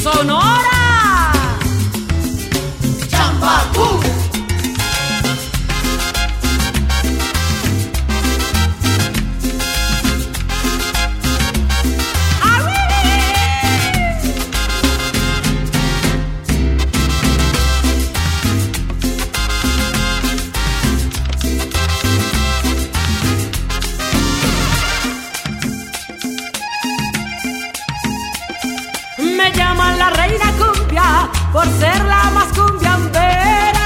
Sonora. Champacú. Me llaman la reina cumbia por ser la más cumbiambera,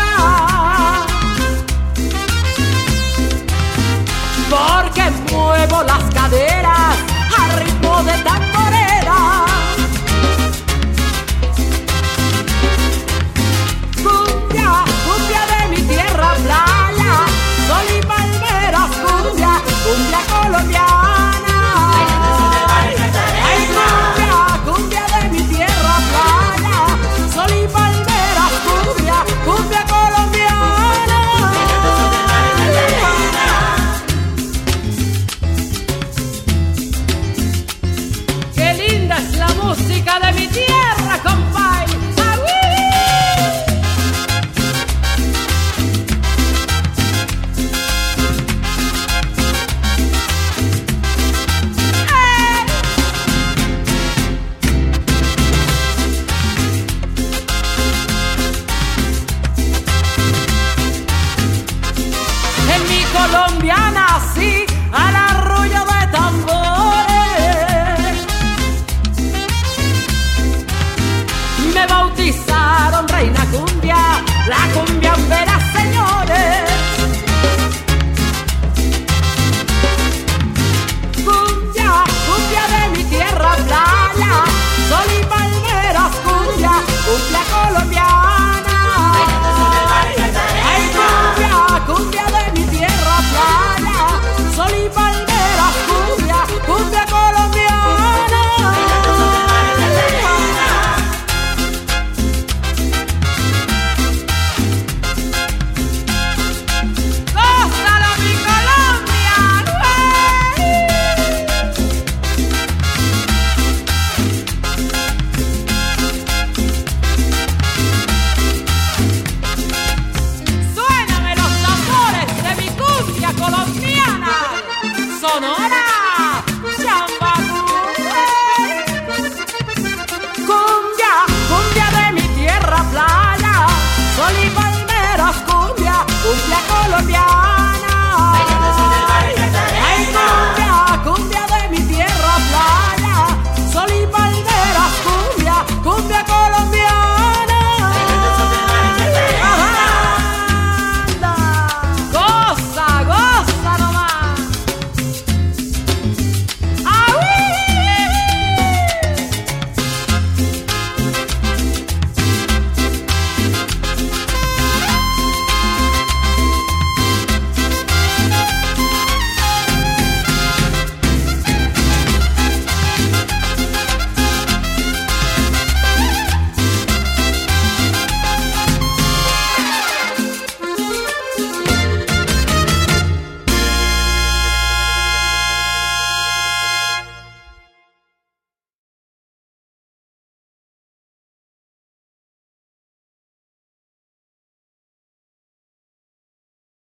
porque muevo las caderas al ritmo de tamborera. Cumbia, cumbia de mi tierra, playa, sol y palmeras, cumbia, cumbia colombiana. Ay, cumbia, cumbia de mi tierra, playa, sol y palmeras, cumbia, cumbia colombiana. Qué linda es la música de mi tierra, compay. En mi Colombia nací al arrullo de tambores. Me bautizaron reina cumbia, la cumbiambera, señores. Cumbia, cumbia de mi tierra, playa, sol y palmeras, cumbia, cumbia colombiana. Ay, cumbia, cumbia de mi tierra, playa, sol y palmeras, cumbia, cumbia colombiana. ¡Gózalo, mi Colombia! Suéname los tambores de mi cumbia colombiana. Sonora. Champacú. Cumbia, cumbia de mi tierra, playa, sol y palmeras, cumbia, cumbia colombiana.